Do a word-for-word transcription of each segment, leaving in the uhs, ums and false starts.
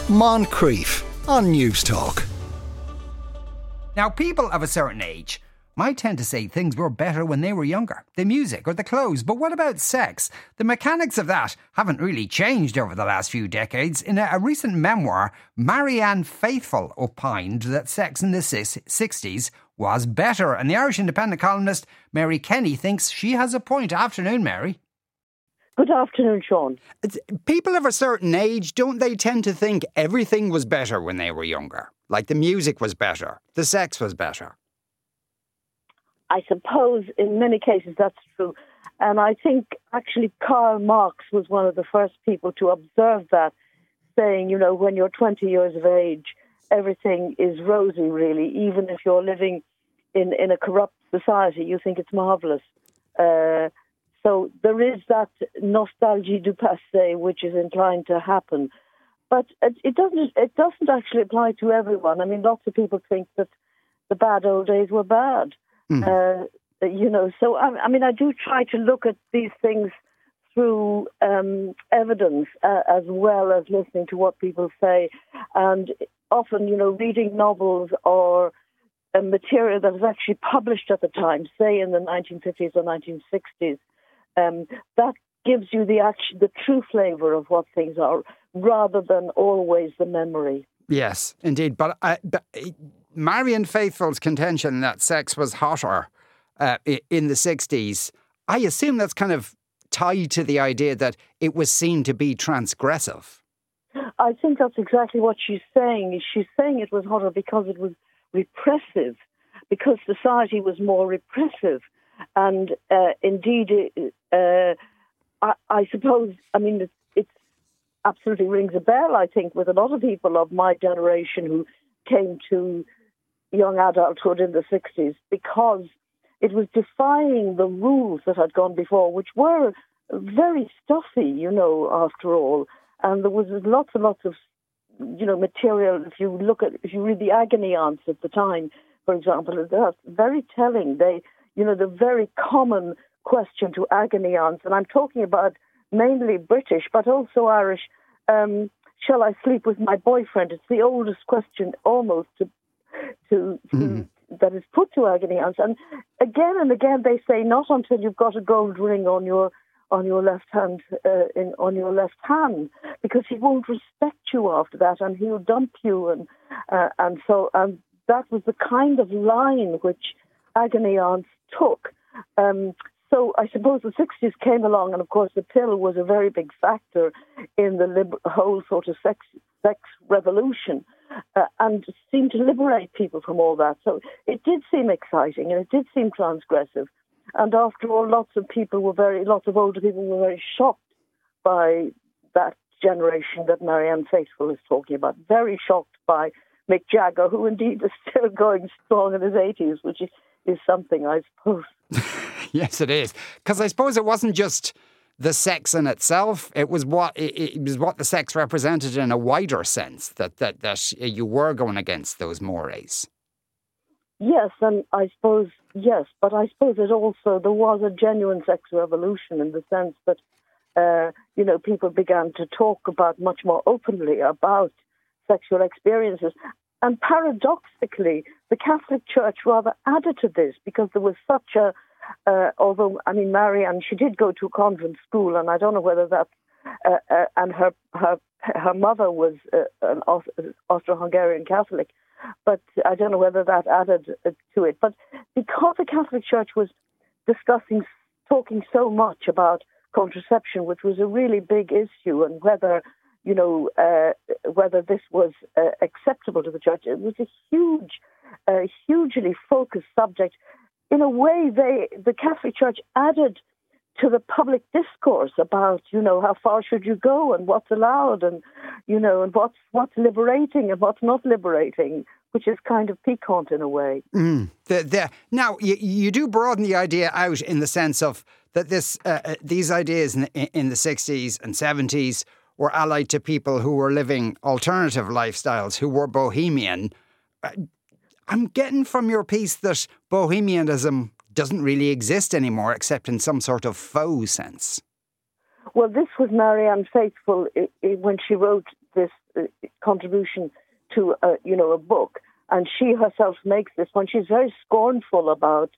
Moncrief on News Talk. Now, people of a certain age might tend to say things were better when they were younger, the music or the clothes, but what about sex? The mechanics of that haven't really changed over the last few decades. In a, a recent memoir, Marianne Faithfull opined that sex in the sixties was better, and the Irish Independent columnist Mary Kenny thinks she has a point. Afternoon, Mary. Good afternoon, Sean. People of a certain age, don't they tend to think everything was better when they were younger? Like the music was better, the sex was better? I suppose in many cases that's true. And I think actually Karl Marx was one of the first people to observe that, saying, you know, when you're twenty years of age, everything is rosy, really. Even if you're living in, in a corrupt society, you think it's marvellous. Uh, so there is that nostalgie du passé, which is inclined to happen. But it, it doesn't it doesn't actually apply to everyone. I mean, lots of people think that the bad old days were bad. Mm. Uh, you know, so I, I mean, I do try to look at these things through um, evidence uh, as well as listening to what people say. And often, you know, reading novels or uh, material that was actually published at the time, say in the nineteen fifties or nineteen sixties, um, that gives you the action, the true flavour of what things are, rather than always the memory. Yes, indeed. But, uh, but Marianne Faithfull's contention that sex was hotter uh, in the sixties, I assume that's kind of tied to the idea that it was seen to be transgressive. I think that's exactly what she's saying. She's saying it was hotter because it was repressive, because society was more repressive. And uh, indeed, uh, I, I suppose, I mean, it it's absolutely rings a bell, I think, with a lot of people of my generation who came to young adulthood in the sixties, because it was defying the rules that had gone before, which were very stuffy, you know, after all. And there was lots and lots of, you know, material. If you look at, if you read the agony aunts at the time, for example, that's very telling. They, you know, the very common question to agony aunts, and I'm talking about mainly British, but also Irish, um, shall I sleep with my boyfriend? It's the oldest question almost to, to, to mm. that is put to agony aunts. And again and again they say, not until you've got a gold ring on your on your left hand, uh, in on your left hand, because he won't respect you after that, and he'll dump you, and uh, and so um, that was the kind of line which agony aunts took. Um, so I suppose the sixties came along, and of course the pill was a very big factor in the lib- whole sort of sex sex revolution, uh, and seemed to liberate people from all that. So it did seem exciting, and it did seem transgressive. And after all, lots of people were very, lots of older people were very shocked by that generation that Marianne Faithfull is talking about. Very shocked by Mick Jagger, who indeed is still going strong in his eighties, which is, is something, I suppose. Yes, it is. Because I suppose it wasn't just the sex in itself; it was what it, it was what the sex represented in a wider sense. That that that you were going against those mores. Yes, and I suppose, yes, but I suppose it also, there was a genuine sex revolution in the sense that, uh, you know, people began to talk about much more openly about sexual experiences. And paradoxically, the Catholic Church rather added to this, because there was such a, uh, although, I mean, Marianne, she did go to a convent school, and I don't know whether that's, uh, uh, and her, her, her mother was uh, an Austro-Hungarian Catholic, but I don't know whether that added to it. But because the Catholic Church was discussing, talking so much about contraception, which was a really big issue, and whether, you know, uh, whether this was uh, acceptable to the Church, it was a huge, uh, hugely focused subject. In a way, they, the Catholic Church added to the public discourse about, you know, how far should you go and what's allowed, and, you know, and what's what's liberating and what's not liberating, which is kind of piquant in a way. Mm. The, the, now, you, you do broaden the idea out in the sense of that this uh, these ideas in, in the sixties and seventies were allied to people who were living alternative lifestyles, who were bohemian. Uh, I'm getting from your piece that bohemianism doesn't really exist anymore, except in some sort of faux sense. Well, this was Marianne Faithfull i i when she wrote this uh, contribution to, a, you know, a book. And she herself makes this one. She's very scornful about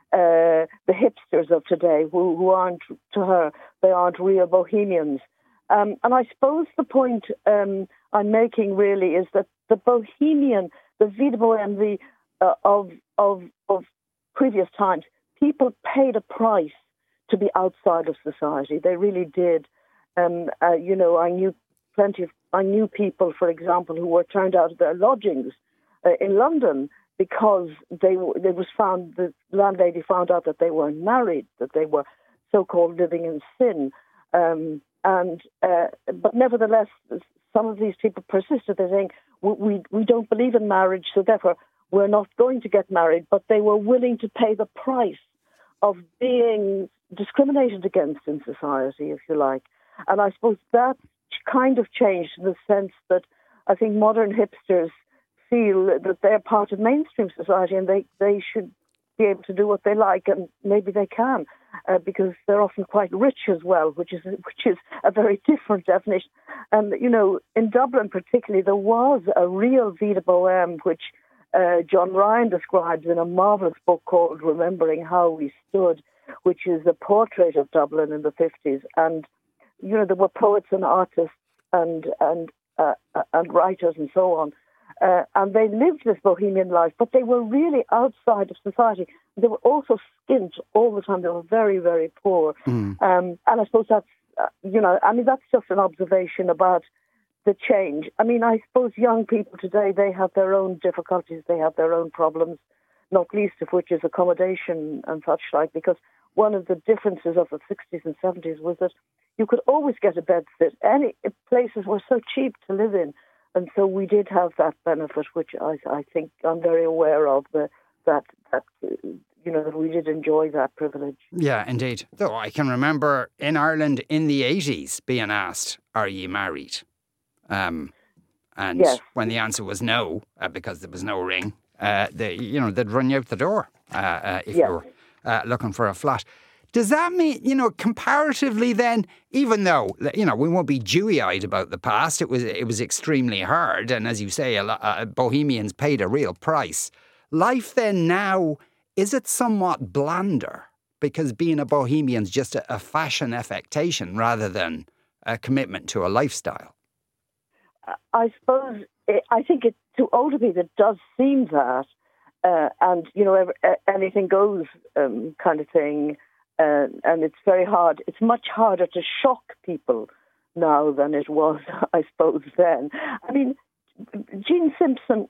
uh, the hipsters of today, who, who aren't, to her, they aren't real bohemians. Um, and I suppose the point um, I'm making really is that the bohemian, the vie de bohème, the uh, of of of previous times, people paid a price to be outside of society. They really did. Um, uh, you know, I knew plenty of I knew people, for example, who were turned out of their lodgings uh, in London because they they was found the landlady found out that they weren't married, that they were so-called living in sin. Um, And uh, but nevertheless, some of these people persisted. They're saying we, we we don't believe in marriage, so therefore we're not going to get married. But they were willing to pay the price of being discriminated against in society, if you like. And I suppose that kind of changed in the sense that I think modern hipsters feel that they're part of mainstream society and they, they should be able to do what they like, and maybe they can. Uh, because they're often quite rich as well, which is which is a very different definition. And, you know, in Dublin particularly, there was a real vie de bohème, which uh, John Ryan describes in a marvellous book called Remembering How We Stood, which is a portrait of Dublin in the fifties. And, you know, there were poets and artists and and uh, and writers and so on. Uh, and they lived this bohemian life, but they were really outside of society. They were also skint all the time. They were very, very poor. Mm. Um, and I suppose that's, uh, you know, I mean, that's just an observation about the change. I mean, I suppose young people today, they have their own difficulties. They have their own problems, not least of which is accommodation and such like, because one of the differences of the sixties and seventies was that you could always get a bed sit. Any places were so cheap to live in. And so we did have that benefit, which I, I think I'm very aware of, the, that, that, you know, that we did enjoy that privilege. Yeah, indeed. Though I can remember in Ireland in the eighties being asked, are you married? Um, and yes. When the answer was no, uh, because there was no ring, uh, they, you know, they'd run you out the door uh, uh, if yes. you were uh, looking for a flat. Does that mean, you know, comparatively then, even though, you know, we won't be dewy-eyed about the past, it was it was extremely hard, and as you say, a lot, uh, Bohemians paid a real price. Life then now, is it somewhat blander? Because being a Bohemian's just a, a fashion affectation rather than a commitment to a lifestyle. I suppose, it, I think it, to older people it does seem that, uh, and, you know, anything goes um, kind of thing. Uh, and it's very hard. It's much harder to shock people now than it was, I suppose, then. I mean, Jean Simpson,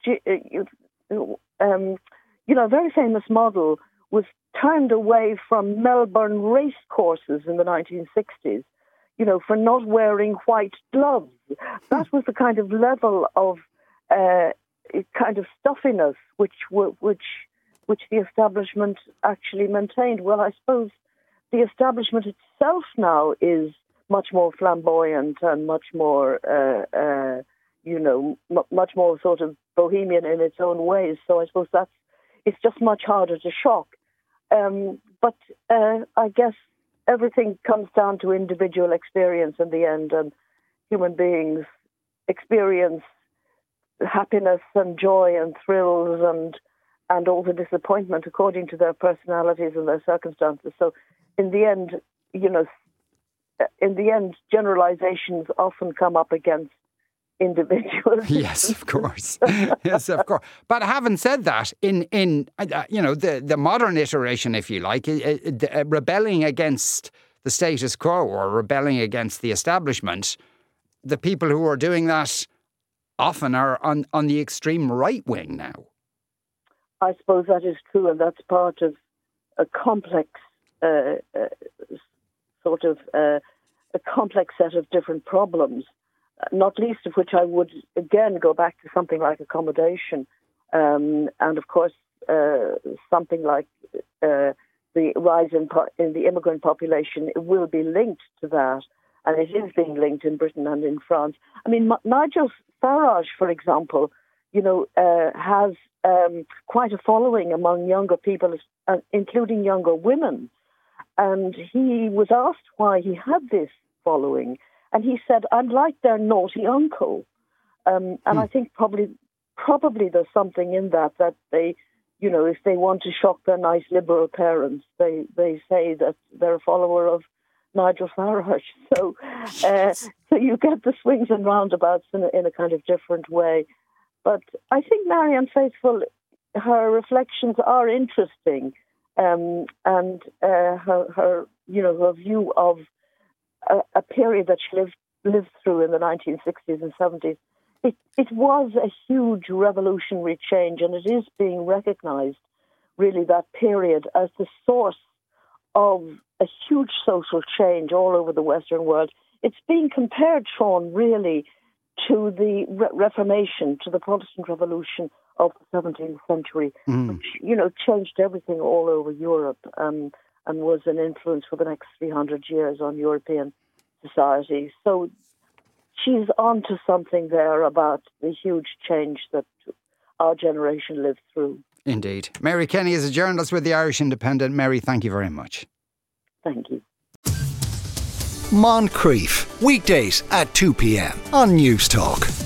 um, you know, a very famous model, was turned away from Melbourne race courses in the nineteen sixties, you know, for not wearing white gloves. That was the kind of level of uh, kind of stuffiness which which. which the establishment actually maintained. Well, I suppose the establishment itself now is much more flamboyant and much more, uh, uh, you know, m- much more sort of bohemian in its own ways. So I suppose that's, it's just much harder to shock. Um, but uh, I guess everything comes down to individual experience in the end, and human beings experience happiness and joy and thrills and and all the disappointment according to their personalities and their circumstances. So in the end, you know, in the end, generalizations often come up against individuals. Yes, of course. Yes, of course. But having said that, in, in uh, you know, the, the modern iteration, if you like, uh, uh, rebelling against the status quo or rebelling against the establishment, the people who are doing that often are on, on the extreme right wing now. I suppose that is true, and that's part of a complex, uh, uh, sort of uh, a complex set of different problems, not least of which I would again go back to something like accommodation, um, and of course uh, something like uh, the rise in, po- in the immigrant population. It will be linked to that, and it is being linked in Britain and in France. I mean, M- Nigel Farage, for example, you know, uh, has um, quite a following among younger people, uh, including younger women. And he was asked why he had this following. And he said, I'm like their naughty uncle. Um, and Mm. I think probably probably there's something in that, that they, you know, if they want to shock their nice liberal parents, they, they say that they're a follower of Nigel Farage. So uh, so you get the swings and roundabouts in a, in a kind of different way. But I think Marianne Faithfull, her reflections are interesting, um, and uh, her, her, you know, her view of a, a period that she lived lived through in the nineteen sixties and seventies. It, it was a huge revolutionary change, and it is being recognised, really, that period as the source of a huge social change all over the Western world. It's being compared, Sean, really, to the Re- Reformation, to the Protestant Revolution of the seventeenth century, Mm. which, you know, changed everything all over Europe, um, and was an influence for the next three hundred years on European society. So she's onto something there about the huge change that our generation lived through. Indeed. Mary Kenny is a journalist with the Irish Independent. Mary, thank you very much. Thank you. Moncrief, weekdays at two p.m. on News Talk.